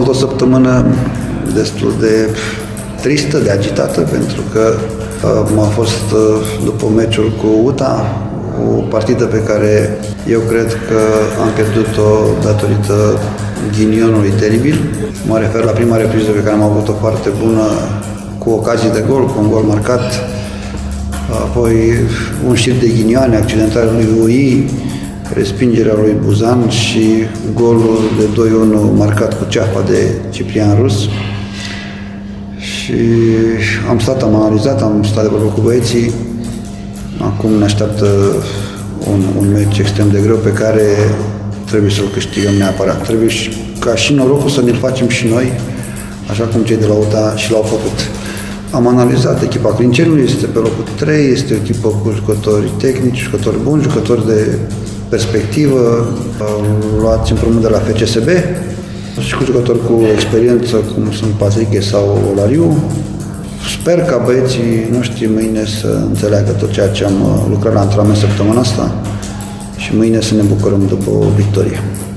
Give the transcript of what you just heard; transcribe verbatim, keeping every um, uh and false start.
o săptămână destul de tristă, de agitată, pentru că a fost, după meciul cu U T A, o partidă pe care eu cred că am pierdut-o datorită ghinionului teribil. Mă refer la prima repriză pe care am avut-o foarte bună, cu ocazii de gol, cu un gol marcat, apoi un șir de ghinioane, accidentarea lui Ui, respingerea lui Buzan și golul de doi unu marcat cu ceafa de Ciprian Rus. Și am stat, am analizat, am stat de vorbă cu băieții. Acum ne așteaptă un, un meci extrem de greu pe care trebuie să-l câștigăm neapărat. Trebuie ca și norocul să ne-l facem și noi, așa cum cei de la U T A și l-au făcut. Am analizat echipa Clincenului, este pe locul trei, este o echipă cu jucători tehnici, jucători buni, jucători de perspectivă, luați împrumut de la F C S B și cu jucători cu experiență, cum sunt Patriche sau Olariu. Sper ca băieții noștri mâine să înțeleagă tot ceea ce am lucrat la antrenament săptămâna asta și mâine să ne bucurăm după o victorie.